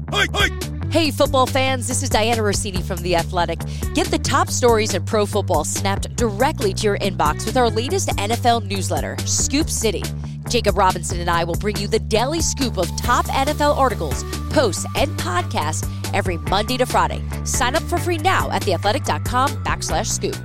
Hey, football fans, this is Diana Rossini from The Athletic. Get the top stories in pro football snapped directly to your inbox with our latest NFL newsletter, Scoop City. Jacob Robinson and I will bring you the daily scoop of top NFL articles, posts, and podcasts every Monday to Friday. Sign up for free now at theathletic.com/scoop.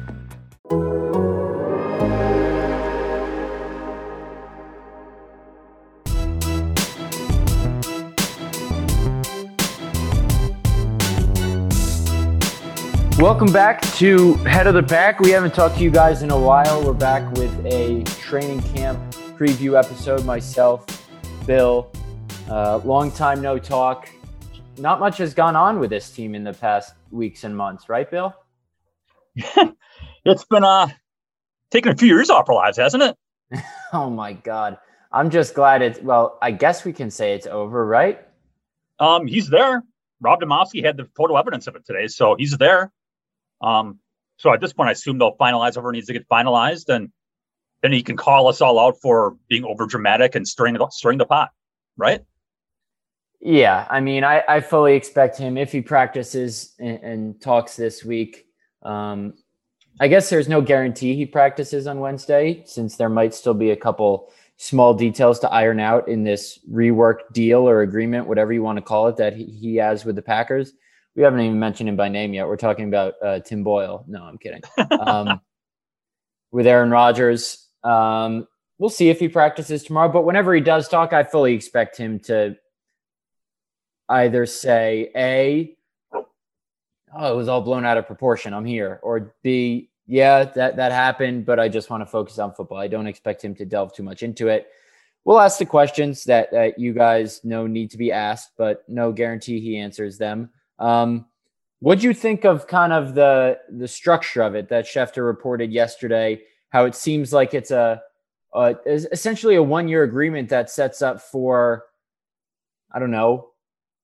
Welcome back to Head of the Pack. We haven't talked to you guys in a while. We're back with a training camp preview episode. Myself, Bill, long time no talk. Not much has gone on with this team in the past weeks and months, right, Bill? It's been taking a few years off our lives, hasn't it? Oh my God. I'm just glad I guess we can say it's over, right? He's there. Rob Demovsky had the photo evidence of it today, so he's there. So at this point, I assume they'll finalize whatever needs to get finalized, and then he can call us all out for being over dramatic and stirring the pot, right? Yeah, I mean, I fully expect him, if he practices and talks this week. I guess there's no guarantee he practices on Wednesday, since there might still be a couple small details to iron out in this reworked deal or agreement, whatever you want to call it, that he has with the Packers. We haven't even mentioned him by name yet. We're talking about Tim Boyle. No, I'm kidding. With Aaron Rodgers. We'll see if he practices tomorrow. But whenever he does talk, I fully expect him to either say, A, oh, it was all blown out of proportion, I'm here. Or B, yeah, that happened, but I just want to focus on football. I don't expect him to delve too much into it. We'll ask the questions that you guys know need to be asked, but no guarantee he answers them. What'd you think of kind of the structure of it that Schefter reported yesterday, how it seems like it's essentially a 1-year agreement that sets up for, I don't know,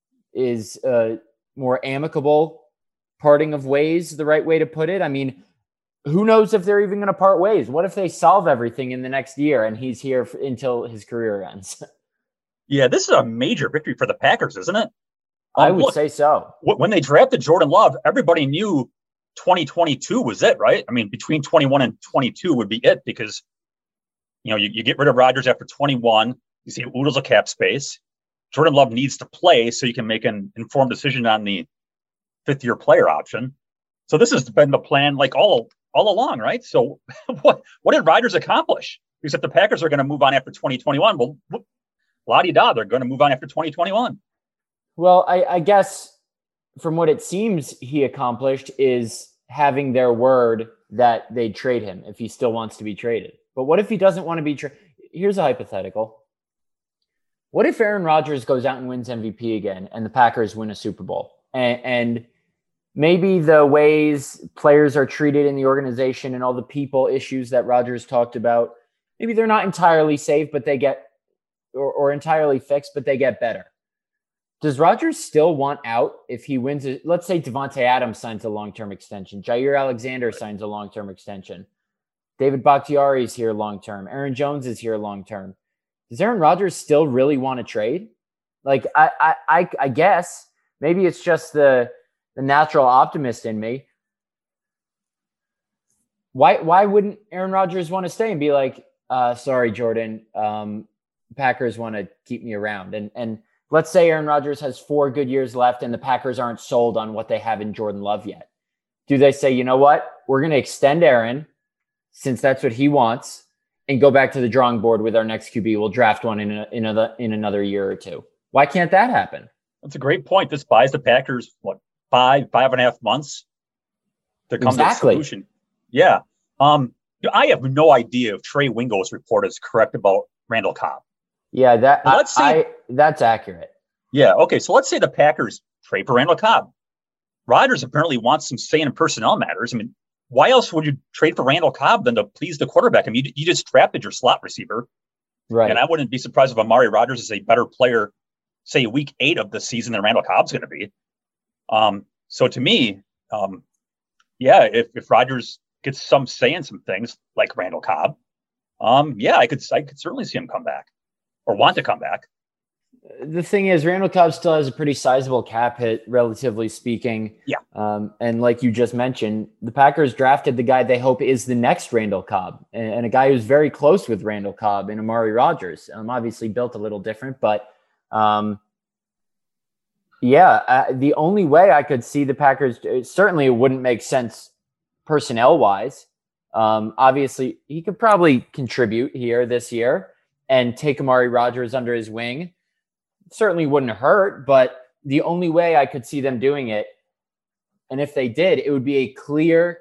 is a more amicable parting of ways the right way to put it? I mean, who knows if they're even going to part ways? What if they solve everything in the next year and he's here until his career ends? Yeah, this is a major victory for the Packers, isn't it? I would say so. When they drafted Jordan Love, everybody knew 2022 was it, right? I mean, between 21 and 22 would be it, because, you get rid of Rodgers after 21. You see oodles of cap space. Jordan Love needs to play so you can make an informed decision on the fifth-year player option. So this has been the plan like all along, right? So what did Rodgers accomplish? Because if the Packers are going to move on after 2021, well, la-di-da, they're going to move on after 2021. Well, I guess from what it seems he accomplished is having their word that they'd trade him if he still wants to be traded. But what if he doesn't want to be traded? Here's a hypothetical. What if Aaron Rodgers goes out and wins MVP again and the Packers win a Super Bowl? And maybe the ways players are treated in the organization and all the people issues that Rodgers talked about, maybe they're not entirely safe, but they get or entirely fixed, but they get better. Does Rodgers still want out if he wins? Let's say Devontae Adams signs a long-term extension. Jair Alexander signs a long-term extension. David Bakhtiari is here long-term. Aaron Jones is here long-term. Does Aaron Rodgers still really want to trade? Like, I guess maybe it's just the natural optimist in me. Why wouldn't Aaron Rodgers want to stay and be like, sorry, Jordan, Packers want to keep me around? And let's say Aaron Rodgers has 4 good years left and the Packers aren't sold on what they have in Jordan Love yet. Do they say, you know what? We're going to extend Aaron since that's what he wants and go back to the drawing board with our next QB. We'll draft one in another year or two. Why can't that happen? That's a great point. This buys the Packers, 5.5 months to come to a solution. Yeah. I have no idea if Trey Wingo's report is correct about Randall Cobb. Yeah, that's accurate. Yeah. Okay. So let's say the Packers trade for Randall Cobb. Rodgers apparently wants some say in personnel matters. I mean, why else would you trade for Randall Cobb than to please the quarterback? I mean, you just drafted your slot receiver. Right. And I wouldn't be surprised if Amari Rodgers is a better player, say, week 8 of the season than Randall Cobb's going to be. So to me, if Rodgers gets some say in some things like Randall Cobb, I could certainly see him come back or want to come back. The thing is, Randall Cobb still has a pretty sizable cap hit, relatively speaking. Yeah. And like you just mentioned, the Packers drafted the guy they hope is the next Randall Cobb, and a guy who's very close with Randall Cobb and Amari Rodgers. Obviously built a little different, but the only way I could see the Packers, certainly it wouldn't make sense personnel-wise. Obviously, he could probably contribute here this year and take Amari Rodgers under his wing. Certainly wouldn't hurt, but the only way I could see them doing it, and if they did, it would be a clear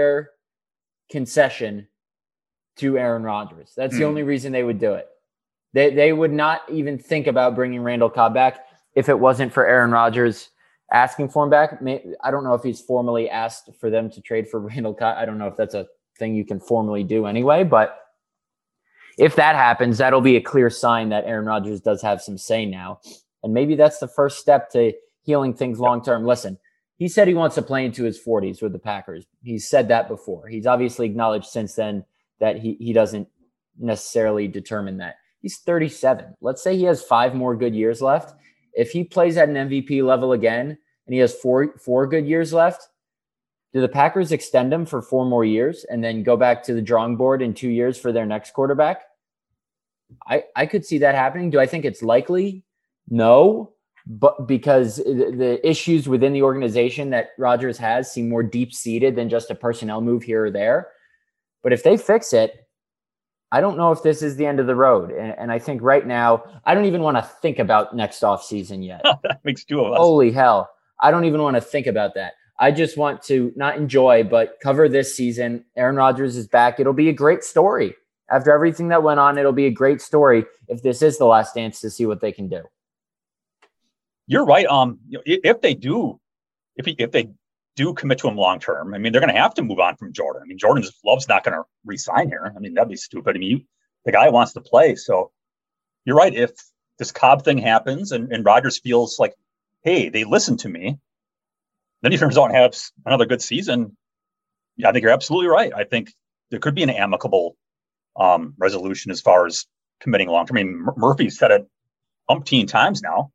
concession to Aaron Rodgers. That's the only reason they would do it. They would not even think about bringing Randall Cobb back if it wasn't for Aaron Rodgers asking for him back. I don't know if he's formally asked for them to trade for Randall Cobb. I don't know if that's a thing you can formally do anyway, but if that happens, that'll be a clear sign that Aaron Rodgers does have some say now. And maybe that's the first step to healing things long-term. Listen, he said he wants to play into his 40s with the Packers. He's said that before. He's obviously acknowledged since then that he doesn't necessarily determine that. He's 37. Let's say he has 5 more good years left. If he plays at an MVP level again and he has four good years left, do the Packers extend him for 4 more years and then go back to the drawing board in 2 years for their next quarterback? I could see that happening. Do I think it's likely? No, but because the issues within the organization that Rodgers has seem more deep-seated than just a personnel move here or there. But if they fix it, I don't know if this is the end of the road. And I think right now, I don't even want to think about next offseason yet. That makes 2 of us. Holy hell. I don't even want to think about that. I just want to not enjoy, but cover this season. Aaron Rodgers is back. It'll be a great story. After everything that went on, it'll be a great story if this is the last dance to see what they can do. You're right. If they do commit to him long term, I mean, they're going to have to move on from Jordan. I mean, Jordan's Love's not going to re-sign here. I mean, that'd be stupid. I mean, the guy wants to play. So you're right. If this Cobb thing happens and Rodgers feels like, hey, they listened to me, then he turns out and has another good season. Yeah, I think you're absolutely right. I think there could be an amicable resolution as far as committing long term. I mean, Murphy's said it umpteen times now.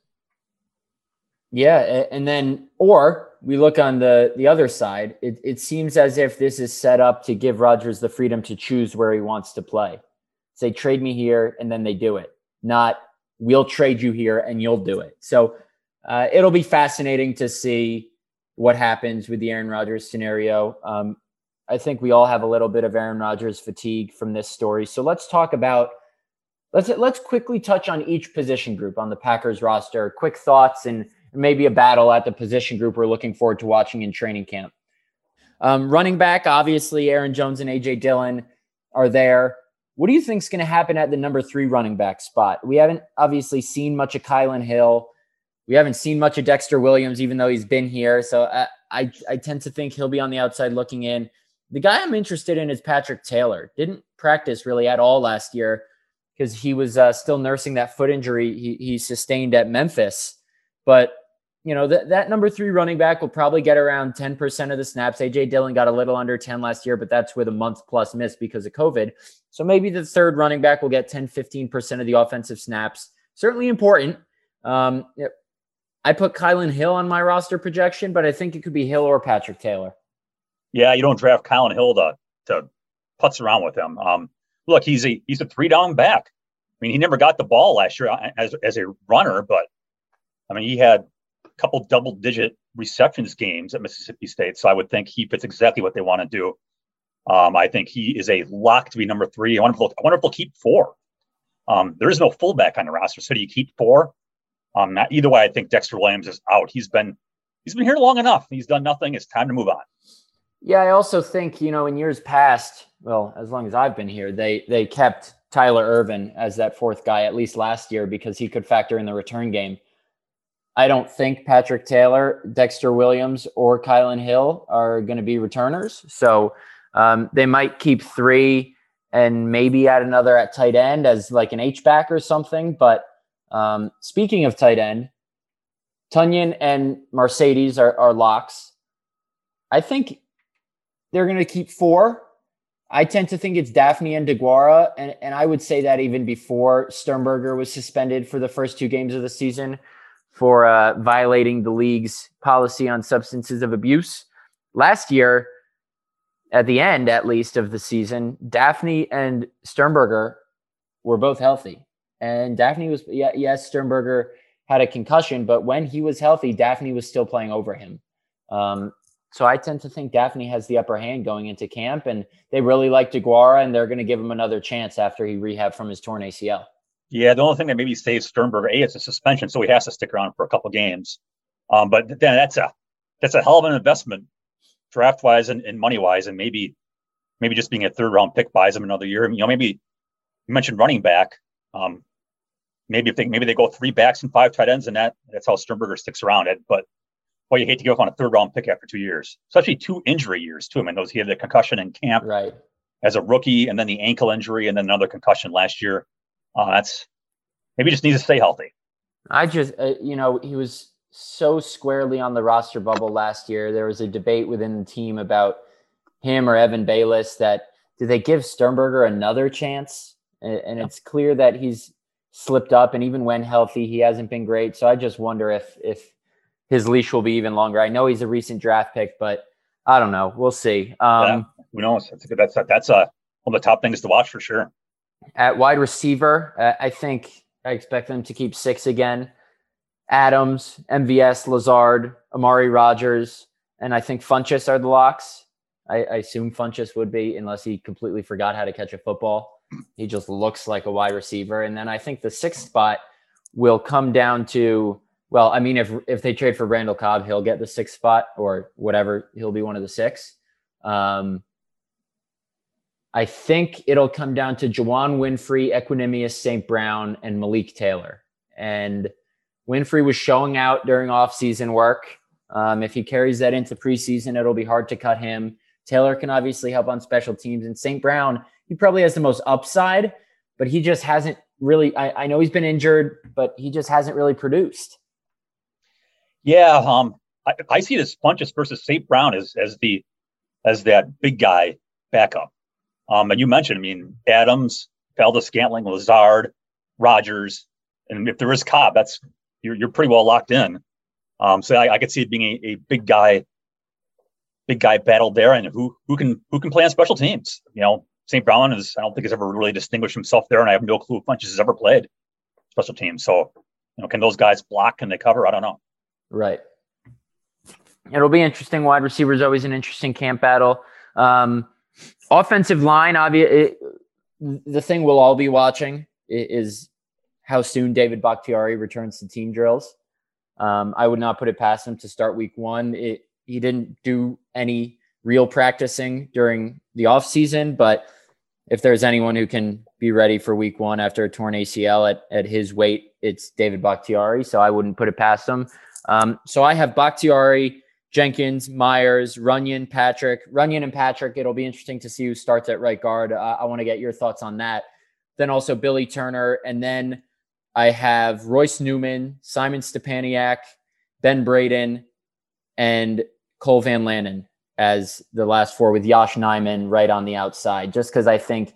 Yeah, and then, or we look on the other side, it seems as if this is set up to give Rodgers the freedom to choose where he wants to play. Say, trade me here, and then they do it. Not, we'll trade you here, and you'll do it. So it'll be fascinating to see what happens with the Aaron Rodgers scenario. I think we all have a little bit of Aaron Rodgers fatigue from this story. So let's talk about, let's quickly touch on each position group on the Packers roster. Quick thoughts and maybe a battle at the position group we're looking forward to watching in training camp. Running back, obviously, Aaron Jones and A.J. Dillon are there. What do you think is going to happen at the number 3 running back spot? We haven't obviously seen much of Kylan Hill. We haven't seen much of Dexter Williams, even though he's been here. So I tend to think he'll be on the outside looking in. The guy I'm interested in is Patrick Taylor. Didn't practice really at all last year because he was still nursing that foot injury he sustained at Memphis. But you know, that number 3 running back will probably get around 10% of the snaps. A.J. Dillon got a little under 10 last year, but that's with a month plus miss because of COVID. So maybe the 3rd running back will get 10, 15% of the offensive snaps. Certainly important. I put Kylan Hill on my roster projection, but I think it could be Hill or Patrick Taylor. Yeah, you don't draft Kylan Hill to putz around with him. Look, he's a 3-down back. I mean, he never got the ball last year as a runner, but I mean, he had couple double-digit receptions games at Mississippi State. So I would think he fits exactly what they want to do. I think he is a lock to be number 3. I wonder if they'll keep 4. There is no fullback on the roster. So do you keep 4? Either way, I think Dexter Williams is out. He's been here long enough. He's done nothing. It's time to move on. Yeah, I also think, in years past, well, as long as I've been here, they kept Tyler Ervin as that 4th guy, at least last year, because he could factor in the return game. I don't think Patrick Taylor, Dexter Williams, or Kylan Hill are going to be returners. So they might keep 3 and maybe add another at tight end as like an H-back or something. But speaking of tight end, Tonyan and Mercedes are locks. I think they're going to keep 4. I tend to think it's Daphne and DeGuara, and I would say that even before Sternberger was suspended for the first 2 games of the season for violating the league's policy on substances of abuse. Last year, at the end, at least, of the season, Daphne and Sternberger were both healthy. And Daphne was, yes, Sternberger had a concussion, but when he was healthy, Daphne was still playing over him. So I tend to think Daphne has the upper hand going into camp, and they really like DeGuara, and they're going to give him another chance after he rehabbed from his torn ACL. Yeah, the only thing that maybe saves Sternberger, it's a suspension, so he has to stick around for a couple games. But then that's a hell of an investment, draft-wise and money-wise, and maybe just being a third-round pick buys him another year. Maybe you mentioned running back. Maybe they go 3 backs and 5 tight ends, and that's how Sternberger sticks around it. But well, you hate to give up on a third-round pick after 2 years, especially 2 injury years too. I mean, he had the concussion in camp right as a rookie, and then the ankle injury, and then another concussion last year. That's maybe just needs to stay healthy. I just, he was so squarely on the roster bubble last year. There was a debate within the team about him or Evan Baylis that did they give Sternberger another chance? And it's clear that he's slipped up, and even when healthy, he hasn't been great. So I just wonder if his leash will be even longer. I know he's a recent draft pick, but I don't know. We'll see. Who knows? That's one of the top things to watch for sure. At wide receiver, I expect them to keep 6 again. Adams, MVS, Lazard, Amari Rogers, and I think Funchess are the locks. I assume Funchess would be, unless he completely forgot how to catch a football. He just looks like a wide receiver. And then I think the 6th spot will come down to, well, I mean, if they trade for Randall Cobb, he'll get the 6th spot or whatever. He'll be one of the 6. I think it'll come down to Juwan Winfrey, Equanimous St. Brown, and Malik Taylor. And Winfrey was showing out during off-season work. If he carries that into preseason, it'll be hard to cut him. Taylor can obviously help on special teams. And St. Brown, he probably has the most upside, but he just hasn't really – I know he's been injured, but he just hasn't really produced. Yeah, I see this Funchess versus St. Brown as that big guy backup. And you mentioned, I mean, Adams, Valdes-Scantling, Lazard, Rogers, and if there is Cobb, you're pretty well locked in. So I could see it being a big guy battle there, and who can play on special teams. St. Brown I don't think has ever really distinguished himself there, and I have no clue if Funchess has ever played special teams. So can those guys block? Can they cover? I don't know. Right. It'll be interesting. Wide receiver is always an interesting camp battle. Offensive line, the thing we'll all be watching is how soon David Bakhtiari returns to team drills. I would not put it past him to start week 1. He didn't do any real practicing during the offseason, but if there's anyone who can be ready for week 1 after a torn ACL at his weight, it's David Bakhtiari. So I wouldn't put it past him. So I have Bakhtiari, Jenkins, Myers, Runyon, and Patrick. It'll be interesting to see who starts at right guard. I want to get your thoughts on that. Then also Billy Turner. And then I have Royce Newman, Simon Stepaniak, Ben Braden, and Cole Van Lanen as the last 4, with Yosh Nijman right on the outside, just because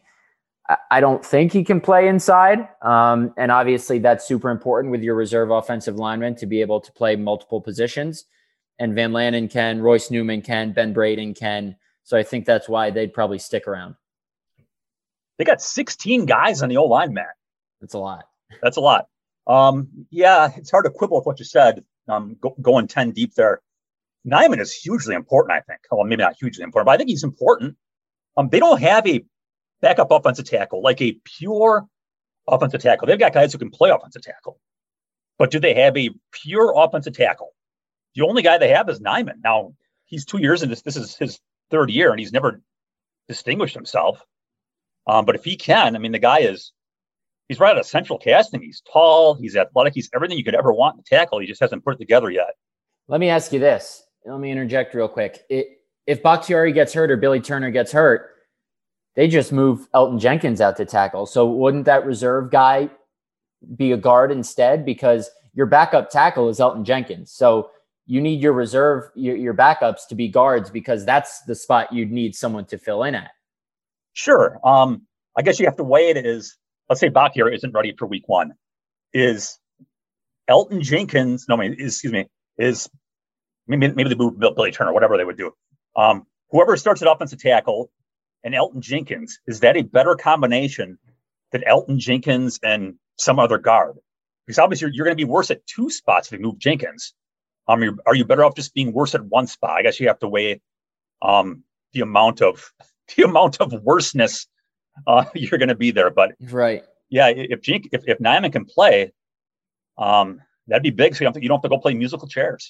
I don't think he can play inside. And obviously that's super important with your reserve offensive lineman to be able to play multiple positions. And Van Lanen can, Royce Newman can, Ben Braden can. So I think that's why they'd probably stick around. They got 16 guys on the O-line, Matt. That's a lot. That's a lot. Yeah, it's hard to quibble with what you said. Going 10 deep there. Nijman is hugely important, I think. Well, maybe not hugely important, but I think he's important. They don't have a backup offensive tackle, like a pure offensive tackle. They've got guys who can play offensive tackle. But do they have a pure offensive tackle? The only guy they have is Nijman. Now, he's 2 years in this. This is his 3rd year, and he's never distinguished himself. But if he can, I mean, the guy he's right out of central casting. He's tall. He's athletic. He's everything you could ever want in a tackle. He just hasn't put it together yet. Let me ask you this. Let me interject real quick. If Bakhtiari gets hurt or Billy Turner gets hurt, they just move Elton Jenkins out to tackle. So wouldn't that reserve guy be a guard instead? Because your backup tackle is Elton Jenkins. So you need your reserve, your backups to be guards, because that's the spot you'd need someone to fill in at. Sure. I guess you have to weigh it as, let's say Bakhtiari isn't ready for week one. Is Elgton Jenkins, no, excuse me, is maybe they move Billy Turner, whatever they would do. Whoever starts at offensive tackle and Elgton Jenkins, is that a better combination than Elgton Jenkins and some other guard? Because obviously you're going to be worse at two spots if you move Jenkins. Are you better off just being worse at one spot? I guess you have to weigh the amount of worseness you're going to be there. But right, yeah, if Nijman can play, that'd be big. So you don't have to go play musical chairs.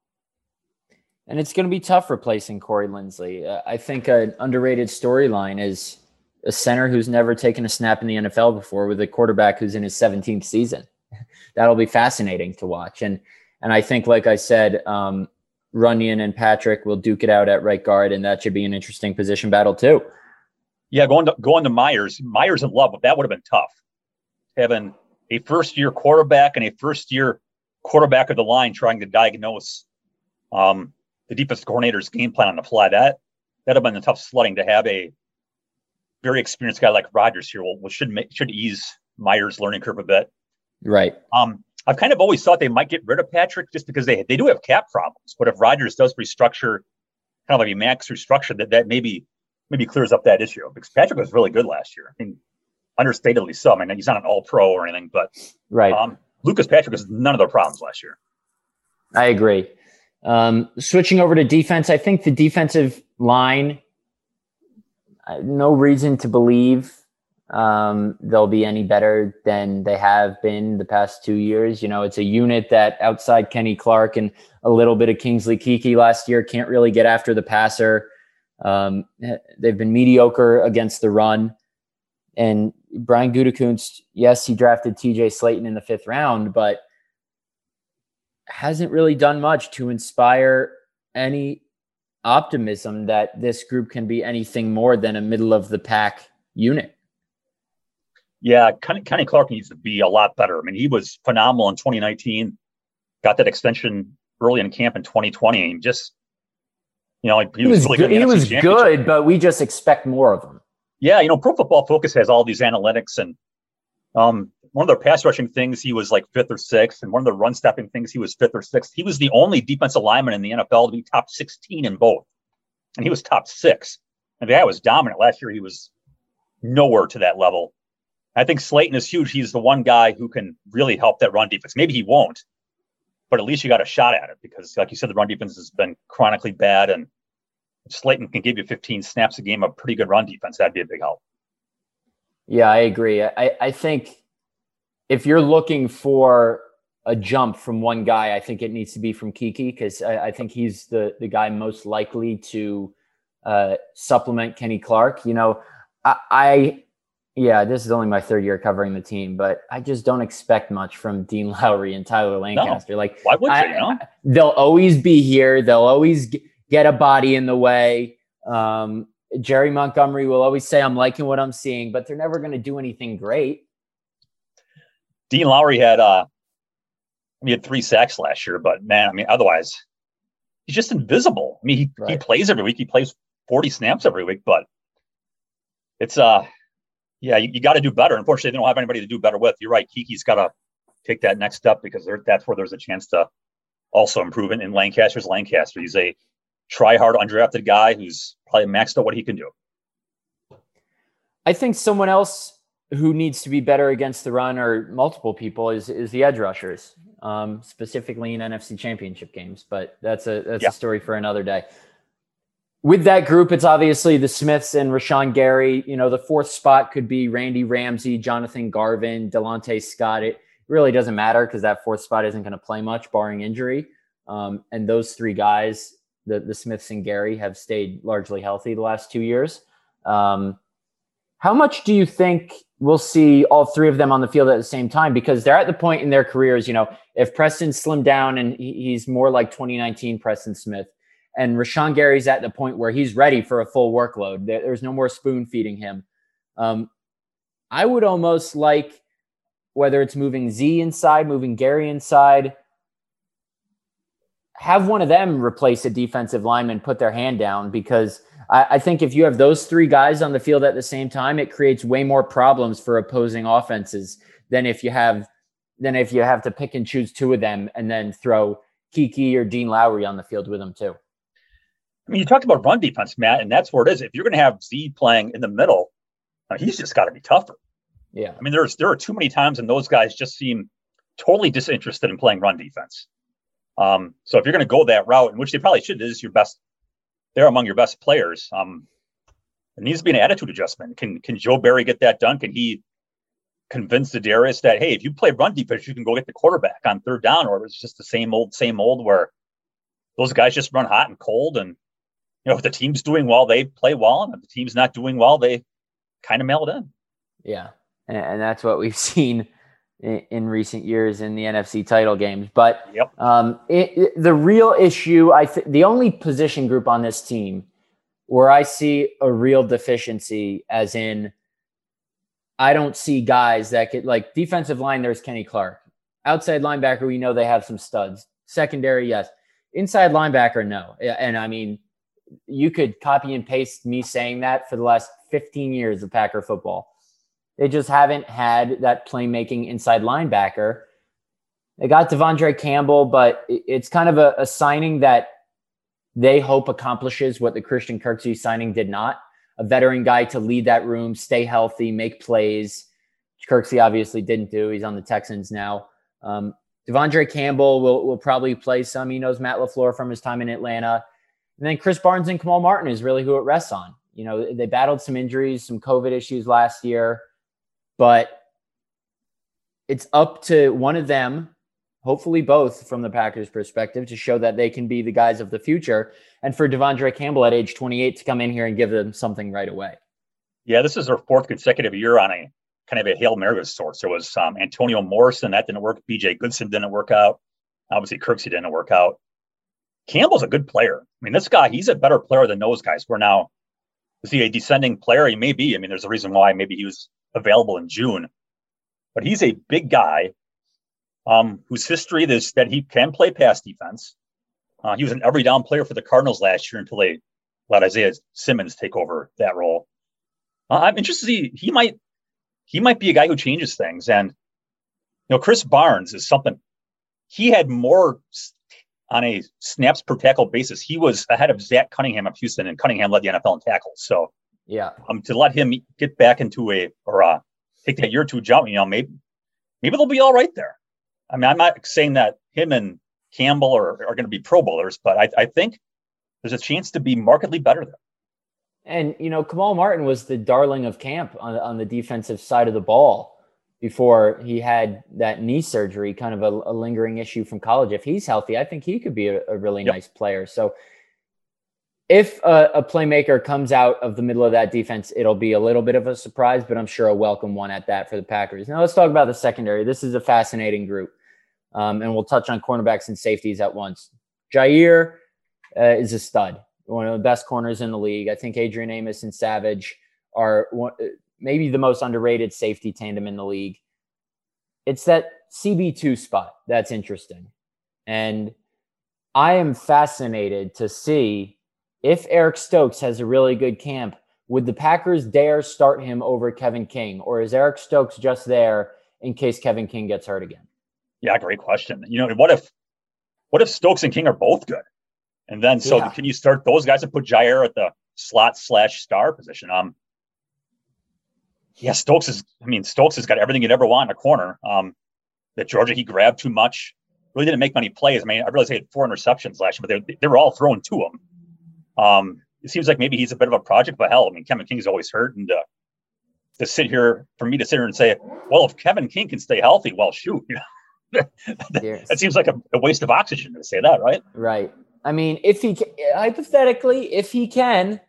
And it's going to be tough replacing Corey Linsley. I think an underrated storyline is a center who's never taken a snap in the NFL before with a quarterback who's in his 17th season. That'll be fascinating to watch. And I think, like I said, Runyon and Patrick will duke it out at right guard, and that should be an interesting position battle too. Yeah, going to Myers in love, but that would have been tough. Having a first-year quarterback and a first-year quarterback of the line trying to diagnose the defensive coordinator's game plan on the fly. That'd have been a tough sledding to have a very experienced guy like Rodgers here. Well, should ease Myers' learning curve a bit. Right. I've kind of always thought they might get rid of Patrick just because they do have cap problems. But if Rodgers does restructure, kind of like a max restructure, that maybe clears up that issue. Because Patrick was really good last year. I mean, understatedly so. I mean, he's not an all-pro or anything, but right. Lucas Patrick has none of their problems last year. I agree. Switching over to defense, I think the defensive line, no reason to believe they'll be any better than they have been the past 2 years. You know, it's a unit that outside Kenny Clark and a little bit of Kingsley Keke last year can't really get after the passer. They've been mediocre against the run. And Brian Gutekunst, yes, he drafted TJ Slayton in the 5th round, but hasn't really done much to inspire any optimism that this group can be anything more than a middle of the pack unit. Yeah, Kenny Clark needs to be a lot better. I mean, he was phenomenal in 2019, got that extension early in camp in 2020, and just, you know, he was really good. He was good, but we just expect more of him. Yeah, you know, Pro Football Focus has all these analytics, and one of their pass rushing things, he was like 5th or 6th, and one of the run stopping things, he was 5th or 6th. He was the only defensive lineman in the NFL to be top 16 in both, and he was top 6. And the guy was dominant last year. He was nowhere to that level. I think Slayton is huge. He's the one guy who can really help that run defense. Maybe he won't, but at least you got a shot at it because, like you said, the run defense has been chronically bad, and if Slayton can give you 15 snaps a game of pretty good run defense, that'd be a big help. Yeah, I agree. I think if you're looking for a jump from one guy, I think it needs to be from Keke, because I think he's the guy most likely to supplement Kenny Clark. You know, this is only my 3rd year covering the team, but I just don't expect much from Dean Lowry and Tyler Lancaster. No. Like, why would you? You know? They'll always be here. They'll always get a body in the way. Jerry Montgomery will always say, I'm liking what I'm seeing, but they're never going to do anything great. Dean Lowry had 3 sacks last year, but man, I mean, otherwise he's just invisible. I mean, he plays every week. He plays 40 snaps every week, but it's you got to do better. Unfortunately, they don't have anybody to do better with. You're right. Keke's got to take that next step because that's where there's a chance to also improve in Lancaster's Lancaster. He's a try-hard, undrafted guy who's probably maxed out what he can do. I think someone else who needs to be better against the run, or multiple people, is the edge rushers, specifically in NFC Championship games. But that's a story for another day. With that group, it's obviously the Smiths and Rashawn Gary. You know, the 4th spot could be Randy Ramsey, Jonathan Garvin, Delonte Scott. It really doesn't matter because that 4th spot isn't going to play much, barring injury. And those 3 guys, the Smiths and Gary, have stayed largely healthy the last 2 years. How much do you think we'll see all 3 of them on the field at the same time? Because they're at the point in their careers, you know, if Preston slimmed down and he's more like 2019 Preston Smith, and Rashawn Gary's at the point where he's ready for a full workload, there's no more spoon feeding him. I would almost like, whether it's moving Z inside, moving Gary inside, have one of them replace a defensive lineman, put their hand down, because I think if you have those three guys on the field at the same time, it creates way more problems for opposing offenses than if you have to pick and choose two of them and then throw Kiki or Dean Lowry on the field with them too. I mean, you talked about run defense, Matt, and that's where it is. If you're going to have Z playing in the middle, he's just got to be tougher. Yeah. I mean, there are too many times when those guys just seem totally disinterested in playing run defense. So if you're going to go that route, in which they probably should, is your best, they're among your best players. It needs to be an attitude adjustment. Can Joe Barry get that done? Can he convince Za'Darius that, hey, if you play run defense, you can go get the quarterback on third down, or it's just the same old where those guys just run hot and cold. And, if the team's doing well, they play well. And if the team's not doing well, they kind of mail it in. Yeah. And that's what we've seen in recent years in the NFC title games. But yep. The real issue, the only position group on this team where I see a real deficiency, as in, I don't see guys that could, like defensive line, there's Kenny Clark. Outside linebacker, we know they have some studs. Secondary, yes. Inside linebacker, no. And I mean, you could copy and paste me saying that for the last 15 years of Packer football. They just haven't had that playmaking inside linebacker. They got Devondre Campbell, but it's kind of a signing that they hope accomplishes what the Christian Kirksey signing did not. A veteran guy to lead that room, stay healthy, make plays. Kirksey obviously didn't do. He's on the Texans now. Devondre Campbell will probably play some. He knows Matt LaFleur from his time in Atlanta. And then Chris Barnes and Kamal Martin is really who it rests on. They battled some injuries, some COVID issues last year, but it's up to one of them, hopefully both from the Packers' perspective, to show that they can be the guys of the future. And for Devondre Campbell at age 28 to come in here and give them something right away. Yeah, this is their fourth consecutive year on a kind of a Hail Mary of sorts. There was Antonio Morrison, that didn't work. BJ Goodson didn't work out. Obviously, Kirksey didn't work out. Campbell's a good player. I mean, this guy, he's a better player than those guys. We're now, is he a descending player? He may be. I mean, there's a reason why maybe he was available in June. But he's a big guy whose history is that he can play pass defense. He was an every down player for the Cardinals last year until they let Isaiah Simmons take over that role. I'm interested to see, he might be a guy who changes things. And, Chris Barnes is something, he had more on a snaps per tackle basis. He was ahead of Zach Cunningham of Houston, and Cunningham led the NFL in tackles. So yeah, to let him get back into take that year or two jump, maybe they'll be all right there. I mean, I'm not saying that him and Campbell are going to be Pro Bowlers, but I think there's a chance to be markedly better there. And, Kamal Martin was the darling of camp on the defensive side of the ball before he had that knee surgery, kind of a lingering issue from college. If he's healthy, I think he could be a really nice player. So if a playmaker comes out of the middle of that defense, it'll be a little bit of a surprise, but I'm sure a welcome one at that for the Packers. Now let's talk about the secondary. This is a fascinating group. And we'll touch on cornerbacks and safeties at once. Jair is a stud, one of the best corners in the league. I think Adrian Amos and Savage are maybe the most underrated safety tandem in the league. It's that CB2 spot that's interesting. And I am fascinated to see if Eric Stokes has a really good camp. Would the Packers dare start him over Kevin King? Or is Eric Stokes just there in case Kevin King gets hurt again? Yeah, great question. What if Stokes and King are both good? And then can you start those guys and put Jair at the slot/star position? Stokes has got everything you'd ever want in a corner. That Georgia, he grabbed too much. Really didn't make many plays. I mean, I realized he had 4 interceptions last year, but they were all thrown to him. It seems like maybe he's a bit of a project, but hell, I mean, Kevin King's always hurt. And for me to sit here and say, well, if Kevin King can stay healthy, well, shoot, that seems like a waste of oxygen to say that, right? Right. I mean, hypothetically, if he can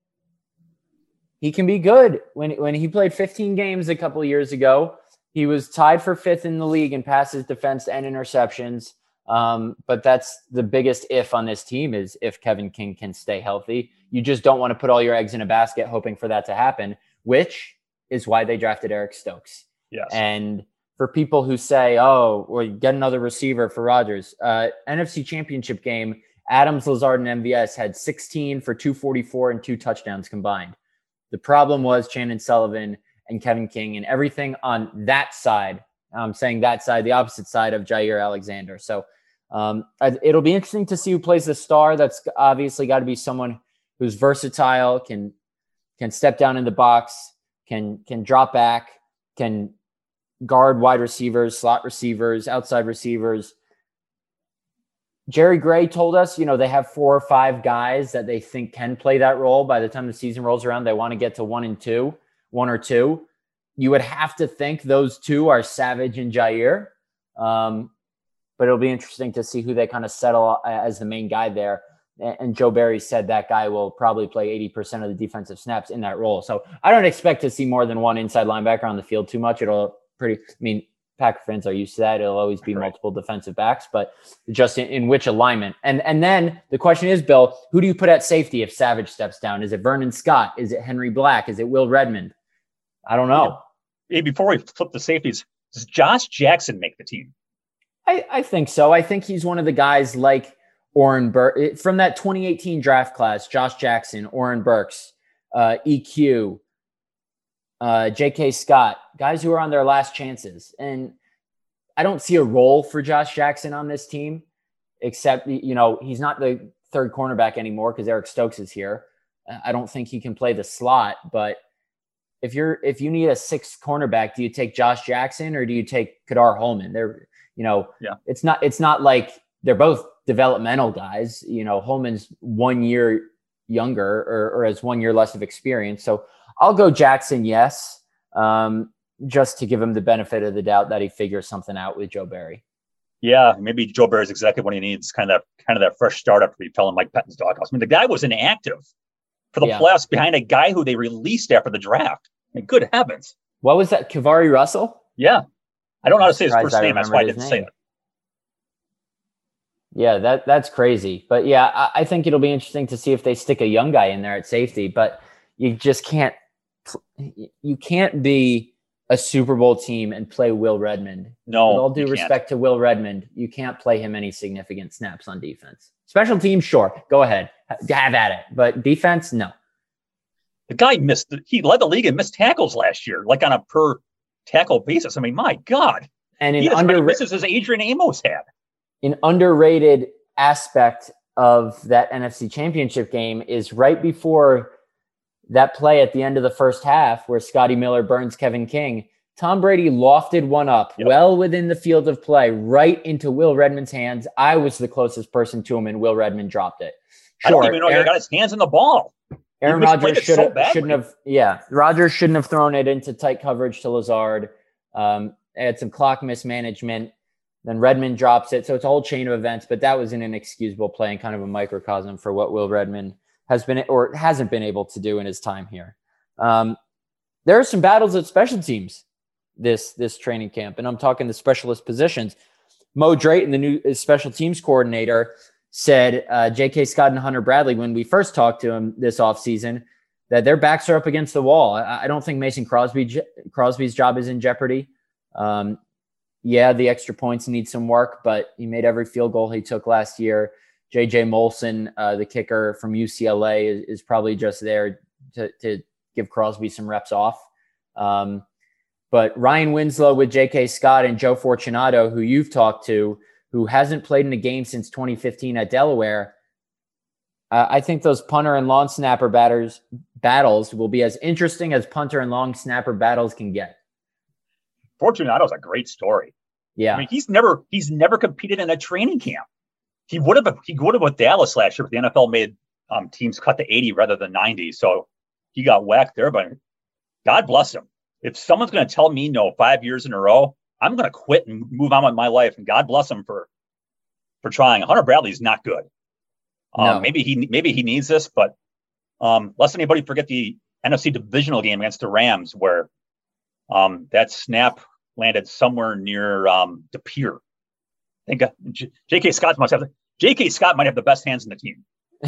be good. When he played 15 games a couple of years ago, he was tied for 5th in the league in passes, defense, and interceptions. But that's the biggest if on this team is if Kevin King can stay healthy. You just don't want to put all your eggs in a basket hoping for that to happen, which is why they drafted Eric Stokes. Yes. And for people who say, oh, or get another receiver for Rodgers. NFC Championship game, Adams, Lazard, and MVS had 16 for 244 and 2 touchdowns combined. The problem was Chandon Sullivan and Kevin King and everything on that side. I'm saying that side, the opposite side of Jair Alexander. So it'll be interesting to see who plays the star. That's obviously got to be someone who's versatile, can step down in the box, can drop back, can guard wide receivers, slot receivers, outside receivers. Jerry Gray told us, they have 4 or 5 guys that they think can play that role. By the time the season rolls around, they want to get to 1 or 2. You would have to think those 2 are Savage and Jair. But it'll be interesting to see who they kind of settle as the main guy there. And Joe Barry said that guy will probably play 80% of the defensive snaps in that role. So I don't expect to see more than 1 inside linebacker on the field too much. Packer fans are used to that. It'll always be multiple defensive backs, but just in which alignment. And then the question is, Bill, who do you put at safety if Savage steps down? Is it Vernon Scott? Is it Henry Black? Is it Will Redmond? I don't know. Hey, before we flip the safeties, does Josh Jackson make the team? I think so. I think he's one of the guys like Oren Burks from that 2018 draft class, Josh Jackson, Oren Burks, EQ, J.K. Scott, guys who are on their last chances. And I don't see a role for Josh Jackson on this team, except, he's not the third cornerback anymore because Eric Stokes is here. I don't think he can play the slot, but if you need a 6th cornerback, do you take Josh Jackson or do you take Kadar Holman? It's not like they're both developmental guys. Holman's 1 year younger or has 1 year less of experience. So I'll go Jackson, yes, just to give him the benefit of the doubt that he figures something out with Joe Barry. Yeah, maybe Joe Barry is exactly what he needs, kind of that fresh start after he fell in Mike Pettine's doghouse. The guy was inactive for the playoffs behind a guy who they released after the draft. Good heavens. What was that, Kavari Russell? Yeah. I don't know how to say his first name. That's why I didn't say it. Yeah, that's crazy. But yeah, I think it'll be interesting to see if they stick a young guy in there at safety. But you just can't be a Super Bowl team and play Will Redmond. No. With all due respect to Will Redmond, you can't play him any significant snaps on defense. Special teams, sure. Go ahead. Have at it. But defense, no. The guy he led the league in missed tackles last year, like on a per tackle basis. My God. And he had as many misses as Adrian Amos had. An underrated aspect of that NFC Championship game is right before that play at the end of the first half where Scotty Miller burns Kevin King. Tom Brady lofted one up well within the field of play right into Will Redmond's hands. I was the closest person to him, and Will Redmond dropped it. Sure, I don't even know he got his hands in the ball. Aaron Rodgers shouldn't have. Yeah, Rodgers shouldn't have thrown it into tight coverage to Lazard. Had some clock mismanagement. Then Redmond drops it. So it's a whole chain of events, but that was an inexcusable play and kind of a microcosm for what Will Redmond has been or hasn't been able to do in his time here. There are some battles at special teams this training camp, and I'm talking the specialist positions. Mo Drayton, the new special teams coordinator, said J.K. Scott and Hunter Bradley, when we first talked to him this offseason, that their backs are up against the wall. I don't think Mason Crosby's job is in jeopardy. The extra points need some work, but he made every field goal he took last year. J.J. Molson, the kicker from UCLA, is probably just there to give Crosby some reps off. But Ryan Winslow with J.K. Scott and Joe Fortunato, who you've talked to, who hasn't played in a game since 2015 at Delaware, I think those punter and long snapper battles will be as interesting as punter and long snapper battles can get. Fortunato's a great story. Yeah. He's never competed in a training camp. He would have with Dallas last year, but the NFL made teams cut to 80 rather than 90. So he got whacked there, but God bless him. If someone's going to tell me no 5 years in a row, I'm going to quit and move on with my life. And God bless him for trying. Hunter Bradley's not good. No. Maybe he needs this, but lest anybody forget the NFC divisional game against the Rams, where that snap landed somewhere near De Pere. I think J.K. Scott might have the best hands in the team.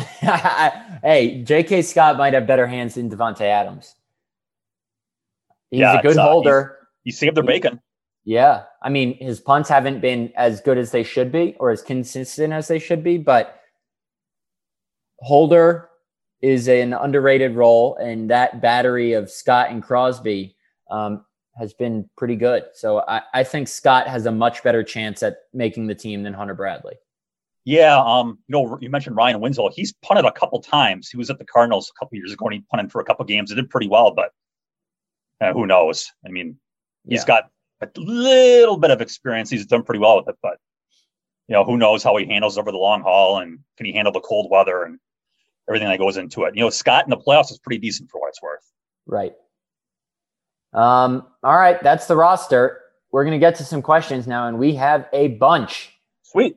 Hey, J.K. Scott might have better hands than Devontae Adams. He's a good holder. He saved their bacon. Yeah. I mean, his punts haven't been as good as they should be or as consistent as they should be, but Holder is an underrated role, and that battery of Scott and Crosby has been pretty good. So I think Scott has a much better chance at making the team than Hunter Bradley. Yeah, you mentioned Ryan Winslow. He's punted a couple times. He was at the Cardinals a couple years ago, and he punted for a couple games. It did pretty well, but who knows? I mean, he's got a little bit of experience. He's done pretty well with it, but who knows how he handles over the long haul, and can he handle the cold weather and everything that goes into it. Scott in the playoffs is pretty decent for what it's worth. Right. All right, that's the roster. We're going to get to some questions now, and we have a bunch. Sweet.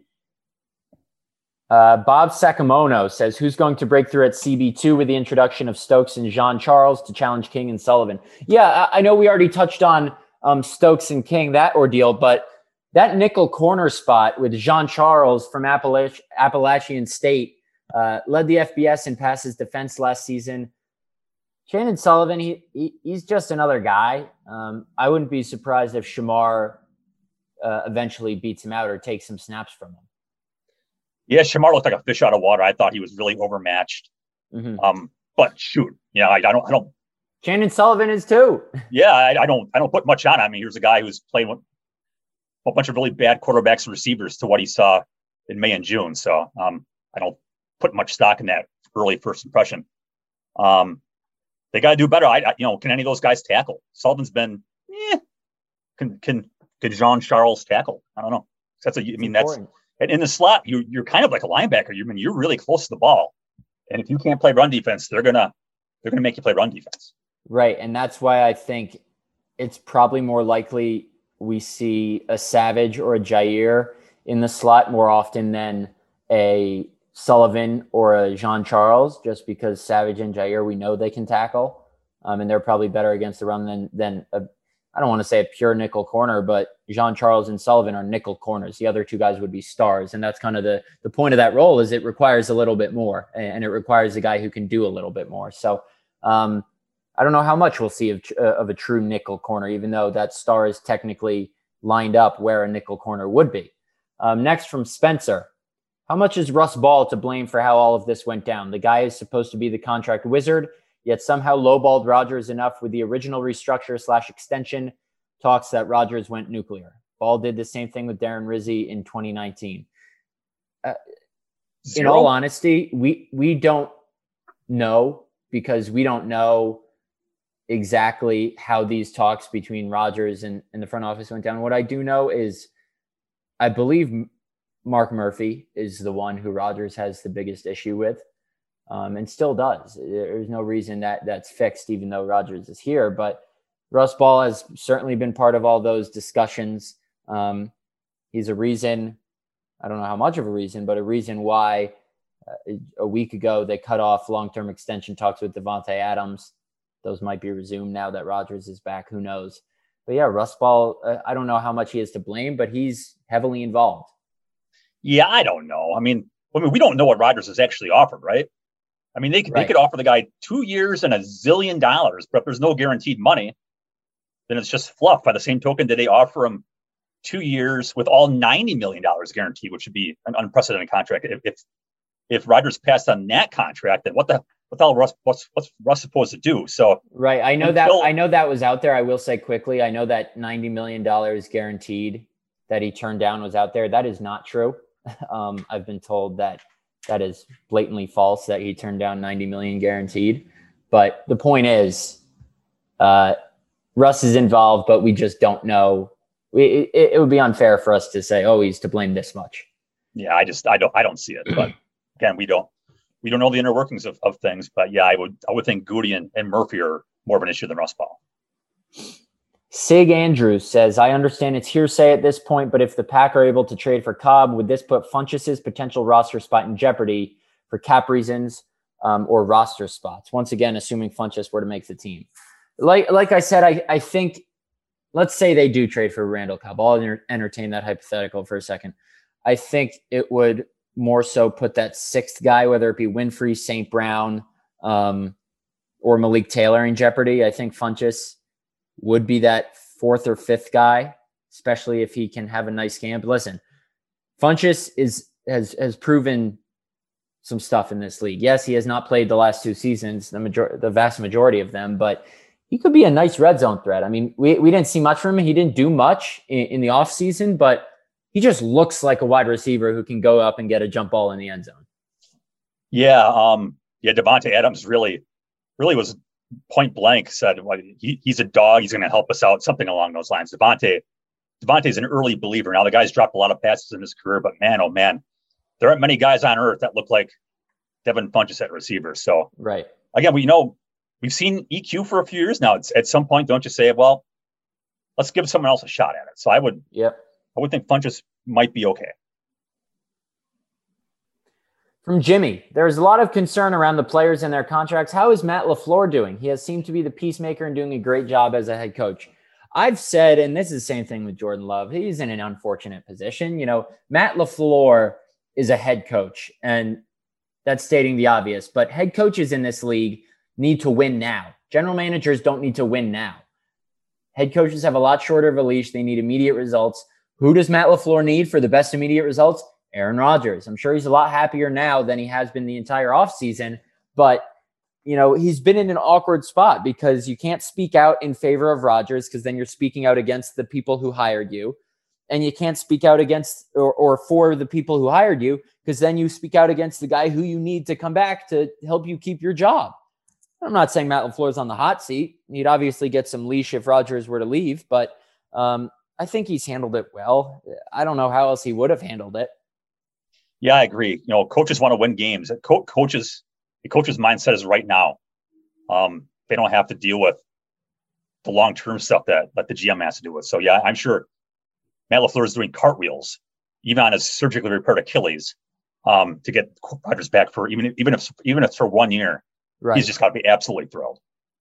Bob Sakamono says, who's going to break through at CB2 with the introduction of Stokes and Jean-Charles to challenge King and Sullivan? Yeah, I know we already touched on Stokes and King, that ordeal, but that nickel corner spot with Jean-Charles from Appalachian State led the FBS in passes defense last season. Shannon Sullivan, he's just another guy. I wouldn't be surprised if Shamar eventually beats him out or takes some snaps from him. Yeah, Shamar looked like a fish out of water. I thought he was really overmatched. Mm-hmm. But shoot, I don't. Shannon Sullivan is too. Yeah, I don't put much on. I mean, here's a guy who's played with a bunch of really bad quarterbacks and receivers to what he saw in May and June. So I don't put much stock in that early first impression. They got to do better. Can any of those guys tackle? Sullivan's been, can Jean-Charles tackle? I don't know. That's in the slot. You're kind of like a linebacker. You're really close to the ball, and if you can't play run defense, they're gonna make you play run defense. Right, and that's why I think it's probably more likely we see a Savage or a Jair in the slot more often than a Sullivan or a Jean-Charles, just because Savage and Jair, we know they can tackle, and they're probably better against the run than I don't want to say a pure nickel corner, but Jean-Charles and Sullivan are nickel corners. The other two guys would be stars, and that's kind of the point of that role is it requires a little bit more, and it requires a guy who can do a little bit more. So I don't know how much we'll see of a true nickel corner, even though that star is technically lined up where a nickel corner would be. Next from Spencer. How much is Russ Ball to blame for how all of this went down? The guy is supposed to be the contract wizard, yet somehow lowballed Rodgers enough with the original restructure/extension talks that Rodgers went nuclear. Ball did the same thing with Darren Rizzi in 2019. In all honesty, we don't know, because we don't know exactly how these talks between Rodgers and the front office went down. What I do know is I believe Mark Murphy is the one who Rodgers has the biggest issue with, and still does. There's no reason that's fixed, even though Rodgers is here. But Russ Ball has certainly been part of all those discussions. He's a reason, I don't know how much of a reason, but a reason why a week ago they cut off long-term extension talks with Devontae Adams. Those might be resumed now that Rodgers is back. Who knows? But yeah, Russ Ball, I don't know how much he is to blame, but he's heavily involved. Yeah, I don't know. I mean, we don't know what Rodgers has actually offered, right? I mean, they could offer the guy 2 years and $1 zillion, but if there's no guaranteed money, then it's just fluff. By the same token, did they offer him 2 years with all $90 million guaranteed, which would be an unprecedented contract? If Rodgers passed on that contract, then what the hell what's Russ supposed to do? So right, I know that was out there. I will say quickly, I know that $90 million guaranteed that he turned down was out there. That is not true. I've been told that is blatantly false, that he turned down $90 million guaranteed. But the point is, Russ is involved, but we just don't know. It would be unfair for us to say, oh, he's to blame this much. Yeah, I don't see it. But again, we don't know the inner workings of things. But yeah, I would think Goody and Murphy are more of an issue than Russ Ball. Sig Andrews says, I understand it's hearsay at this point, but if the Pack are able to trade for Cobb, would this put Funchess's potential roster spot in jeopardy for cap reasons or roster spots? Once again, assuming Funchess were to make the team. Like I said, I think, let's say they do trade for Randall Cobb. I'll entertain that hypothetical for a second. I think it would more so put that sixth guy, whether it be Winfrey, St. Brown, or Malik Taylor, in jeopardy. I think Funchess would be that fourth or fifth guy. especially if he can have a nice game. But listen, Funchess has proven some stuff in this league. Yes, he has not played the last 2 seasons, the vast majority of them, but he could be a nice red zone threat. I mean, we didn't see much from him. He didn't do much in the offseason, but he just looks like a wide receiver who can go up and get a jump ball in the end zone. Yeah. Davante Adams really was point blank said, well, he's a dog. He's going to help us out. Something along those lines. Davante's an early believer. Now the guy's dropped a lot of passes in his career, but man, oh man, there aren't many guys on earth that look like Devin Funchess at receiver. So right. Again, we've seen EQ for a few years now. It's at some point, don't you say, well, let's give someone else a shot at it. So I would think Funchess might be okay. From Jimmy, there's a lot of concern around the players and their contracts. How is Matt LaFleur doing? He has seemed to be the peacemaker and doing a great job as a head coach. I've said, and this is the same thing with Jordan Love, he's in an unfortunate position. You know, Matt LaFleur is a head coach, and that's stating the obvious, but head coaches in this league need to win now. General managers don't need to win now. Head coaches have a lot shorter of a leash. They need immediate results. Who does Matt LaFleur need for the best immediate results? Aaron Rodgers. I'm sure he's a lot happier now than he has been the entire offseason, but you know, he's been in an awkward spot because you can't speak out in favor of Rodgers because then you're speaking out against the people who hired you, and you can't speak out against or for the people who hired you because then you speak out against the guy who you need to come back to help you keep your job. I'm not saying Matt LaFleur's on the hot seat. He'd obviously get some leash if Rodgers were to leave, but I think he's handled it well. I don't know how else he would have handled it. Yeah, I agree. You know, coaches want to win games. The coach's mindset is right now. They don't have to deal with the long-term stuff that the GM has to deal with. So yeah, I'm sure Matt LaFleur is doing cartwheels, even on his surgically repaired Achilles, to get Rodgers back for even if for 1 year. Right. He's just got to be absolutely thrilled.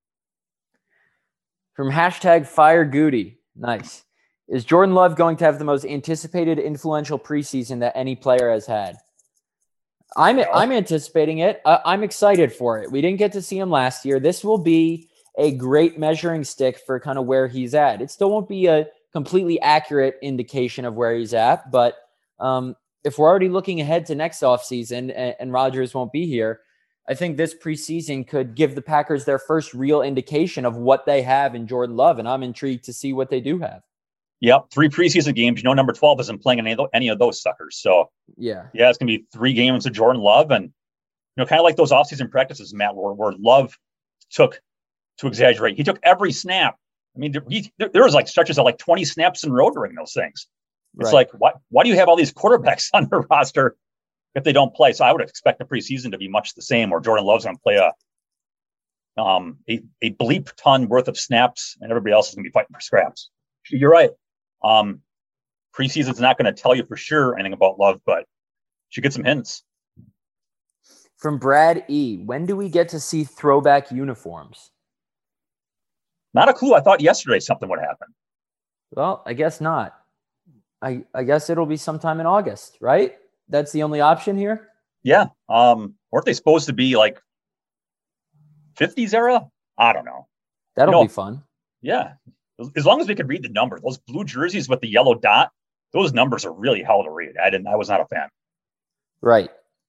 From #FireGoody. Nice. Is Jordan Love going to have the most anticipated influential preseason that any player has had? I'm anticipating it. I'm excited for it. We didn't get to see him last year. This will be a great measuring stick for kind of where he's at. It still won't be a completely accurate indication of where he's at, but if we're already looking ahead to next offseason and Rodgers won't be here, I think this preseason could give the Packers their first real indication of what they have in Jordan Love, and I'm intrigued to see what they do have. Yep, 3 preseason games. You know, number 12 isn't playing any of those suckers. So yeah, it's gonna be 3 games of Jordan Love, and you know, kind of like those offseason practices, Matt, where Love took, to exaggerate, he took every snap. I mean, there was like stretches of like 20 snaps in a row during those things. It's like, why do you have all these quarterbacks on the roster if they don't play? So I would expect the preseason to be much the same, where Jordan Love's going to play a bleep ton worth of snaps, and everybody else is going to be fighting for scraps. You're right. Preseason's not going to tell you for sure anything about Love, but you should get some hints. From Brad E. When do we get to see throwback uniforms? Not a clue. I thought yesterday something would happen. Well, I guess not. I guess it'll be sometime in August, right? That's the only option here? Yeah. Weren't they supposed to be like 50s era? I don't know. That'll be fun. Yeah. As long as we could read the number. Those blue jerseys with the yellow dot, those numbers are really hell to read. I was not a fan. Right.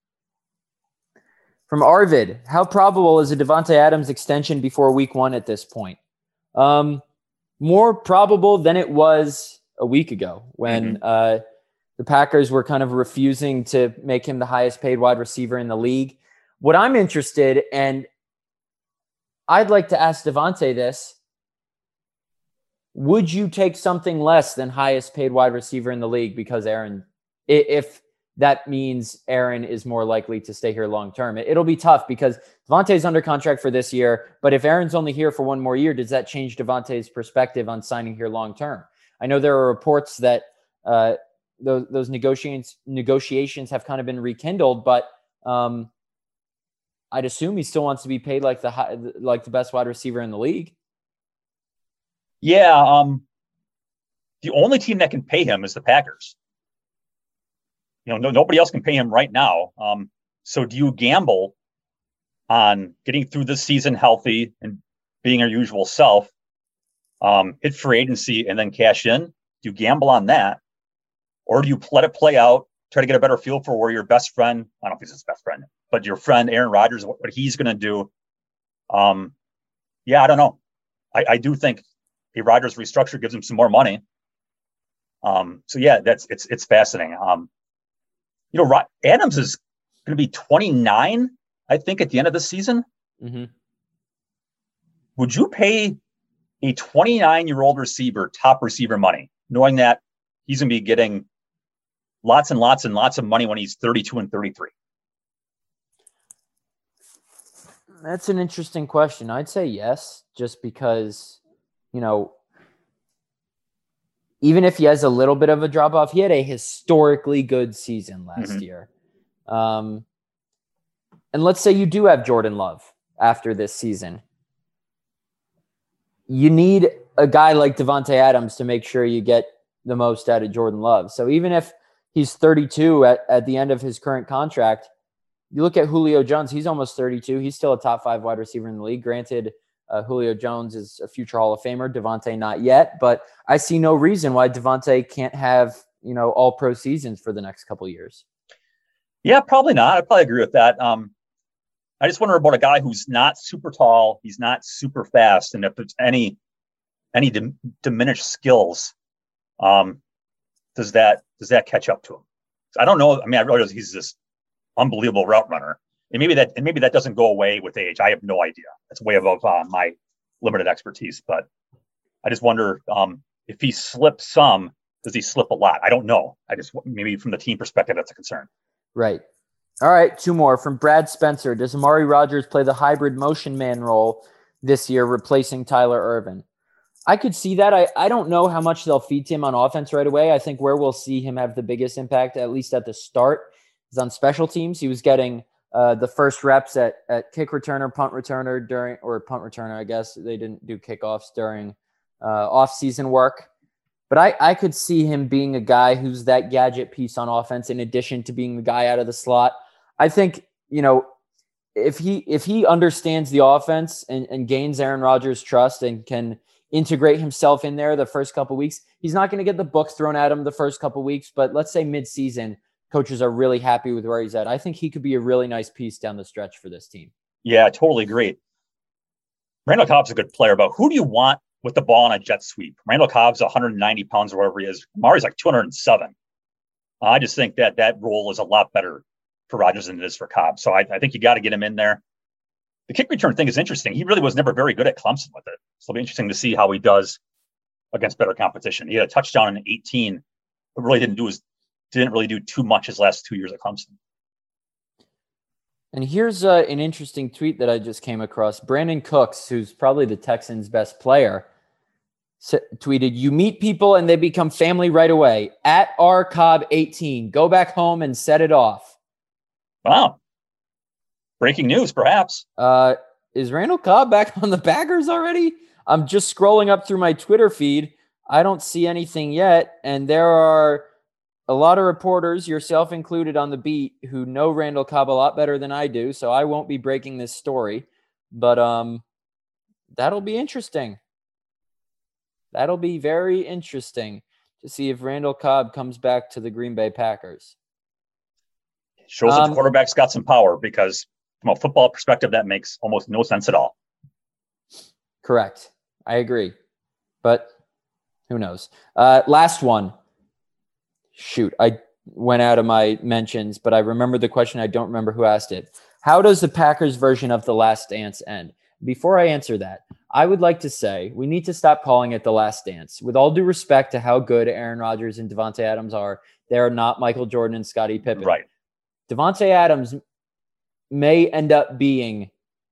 From Arvid, how probable is a Davante Adams extension before week 1 at this point? More probable than it was a week ago when the Packers were kind of refusing to make him the highest paid wide receiver in the league. What I'm interested, and I'd like to ask Davante this, would you take something less than highest paid wide receiver in the league because Aaron, if that means Aaron is more likely to stay here long-term? It'll be tough because Davante's under contract for this year, but if Aaron's only here for 1 more year, does that change Davante's perspective on signing here long-term? I know there are reports that those negotiations have kind of been rekindled, but I'd assume he still wants to be paid like the best wide receiver in the league. Yeah. The only team that can pay him is the Packers. You know, nobody else can pay him right now. So do you gamble on getting through this season healthy and being our usual self, hit free agency and then cash in? Do you gamble on that? Or do you let it play out, try to get a better feel for where your best friend, I don't know if he's his best friend, but your friend Aaron Rodgers, what he's going to do? Yeah, I don't know. I do think a Rodgers restructure gives him some more money. So yeah, it's fascinating. Adams is going to be 29, I think, at the end of the season. Mm-hmm. Would you pay a 29-year-old receiver top receiver money, knowing that he's going to be getting lots and lots and lots of money when he's 32 and 33? That's an interesting question. I'd say yes, just because, even if he has a little bit of a drop off, he had a historically good season last year. And let's say you do have Jordan Love after this season. You need a guy like Davante Adams to make sure you get the most out of Jordan Love. So even if he's 32 at the end of his current contract, you look at Julio Jones, he's almost 32. He's still a top 5 wide receiver in the league. Granted, Julio Jones is a future Hall of Famer. Davante not yet, but I see no reason why Davante can't have, all pro seasons for the next couple of years. Yeah, probably not. I probably agree with that. I just wonder about a guy who's not super tall. He's not super fast. And if there's any diminished skills, does that catch up to him? I don't know. I mean, I realize he's this unbelievable route runner. And maybe that doesn't go away with age. I have no idea. That's way above my limited expertise. But I just wonder if he slips some, does he slip a lot? I don't know. Maybe from the team perspective, that's a concern. Right. All right. 2 more from Brad Spencer. Does Amari Rodgers play the hybrid motion man role this year, replacing Tyler Ervin? I could see that. I don't know how much they'll feed to him on offense right away. I think where we'll see him have the biggest impact, at least at the start, is on special teams. He was getting the first reps at kick returner, punt returner, I guess. They didn't do kickoffs during off-season work. But I could see him being a guy who's that gadget piece on offense in addition to being the guy out of the slot. I think, if he understands the offense and gains Aaron Rodgers' trust and can integrate himself in there the first couple of weeks, he's not going to get the book thrown at him the first couple of weeks. But let's say mid-season, coaches are really happy with where he's at. I think he could be a really nice piece down the stretch for this team. Yeah, I totally agree. Randall Cobb's a good player, but who do you want with the ball on a jet sweep? Randall Cobb's 190 pounds or whatever he is. Amari's like 207. I just think that role is a lot better for Rodgers than it is for Cobb. So I think you got to get him in there. The kick return thing is interesting. He really was never very good at Clemson with it. So it'll be interesting to see how he does against better competition. He had a touchdown in 18, but really didn't really do too much his last 2 years at Clemson. And here's an interesting tweet that I just came across. Brandon Cooks, who's probably the Texans' best player, tweeted, "You meet people and they become family right away. At @rcobb18. Go back home and set it off." Wow. Breaking news, perhaps. Is Randall Cobb back on the Packers already? I'm just scrolling up through my Twitter feed. I don't see anything yet. And there are a lot of reporters, yourself included on the beat, who know Randall Cobb a lot better than I do. So I won't be breaking this story. But that'll be interesting. That'll be very interesting to see if Randall Cobb comes back to the Green Bay Packers. Shows that the quarterback's got some power, because from a football perspective, that makes almost no sense at all. Correct. I agree. But who knows? Last one. Shoot, I went out of my mentions, but I remember the question. I don't remember who asked it. How does the Packers version of The Last Dance end? Before I answer that, I would like to say we need to stop calling it The Last Dance. With all due respect to how good Aaron Rodgers and Davante Adams are, they are not Michael Jordan and Scottie Pippen. Right. Davante Adams may end up being,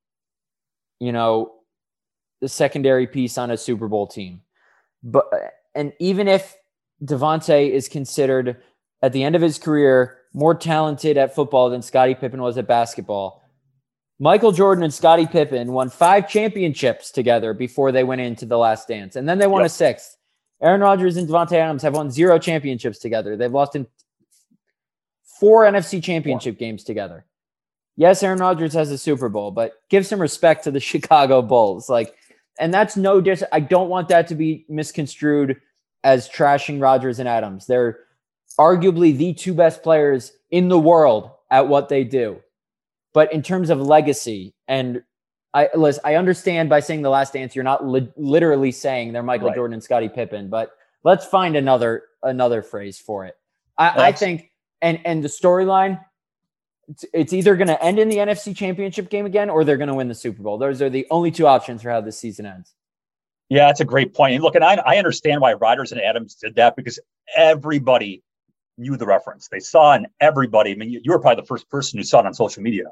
the secondary piece on a Super Bowl team. And even if Davante is considered at the end of his career more talented at football than Scottie Pippen was at basketball, Michael Jordan and Scottie Pippen won 5 championships together before they went into The Last Dance. And then they won a 6th. Aaron Rodgers and Davante Adams have won 0 championships together. They've lost in 4 NFC championship games together. Yes, Aaron Rodgers has a Super Bowl, but give some respect to the Chicago Bulls. And that's I don't want that to be misconstrued as trashing Rodgers and Adams. They're arguably the two best players in the world at what they do. But in terms of legacy, and I understand by saying The Last Dance, you're not literally saying they're Michael Jordan and Scottie Pippen, but let's find another phrase for it. I think, and the storyline, it's either going to end in the NFC Championship game again, or they're going to win the Super Bowl. Those are the only two options for how this season ends. Yeah, that's a great point. And look, and I understand why Rodgers and Adams did that, because everybody knew the reference. They saw, and everybody, I mean, you were probably the first person who saw it on social media.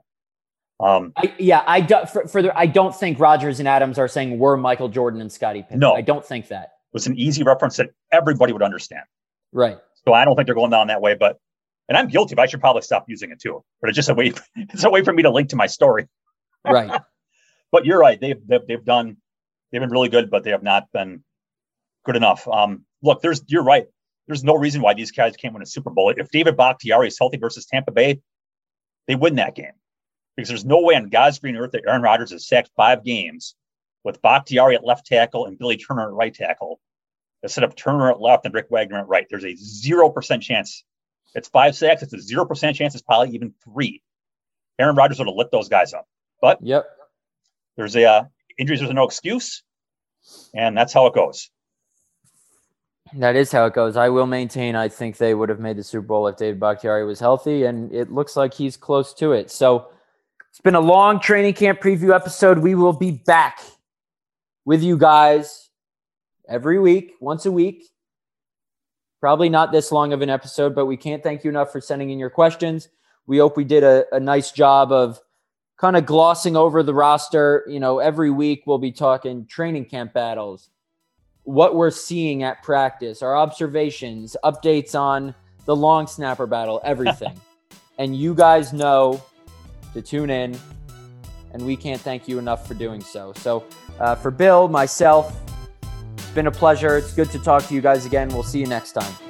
I don't think Rodgers and Adams are saying we're Michael Jordan and Scottie Pippen. No, I don't think that. It was an easy reference that everybody would understand. Right. So I don't think they're going down that way, and I'm guilty, but I should probably stop using it too. But it's just it's a way for me to link to my story. Right. But you're right. They've been really good, but they have not been good enough. Look, you're right. There's no reason why these guys can't win a Super Bowl. If David Bakhtiari is healthy versus Tampa Bay, they win that game. Because there's no way on God's green earth that Aaron Rodgers has sacked 5 games with Bakhtiari at left tackle and Billy Turner at right tackle, instead of Turner at left and Rick Wagner at right. There's a 0% chance. It's 5 sacks. It's a 0% chance. It's probably even 3. Aaron Rodgers would have lit those guys up. But there's injuries. There's no excuse. And that's how it goes. That is how it goes. I will maintain I think they would have made the Super Bowl if David Bakhtiari was healthy, and it looks like he's close to it. So it's been a long training camp preview episode. We will be back with you guys every week, once a week. Probably not this long of an episode, but we can't thank you enough for sending in your questions. We hope we did a nice job of kind of glossing over the roster. You know, every week we'll be talking training camp battles, what we're seeing at practice, our observations, updates on the long snapper battle, everything. And you guys know to tune in, and we can't thank you enough for doing so. So for Bill, myself, it's been a pleasure. It's good to talk to you guys again. We'll see you next time.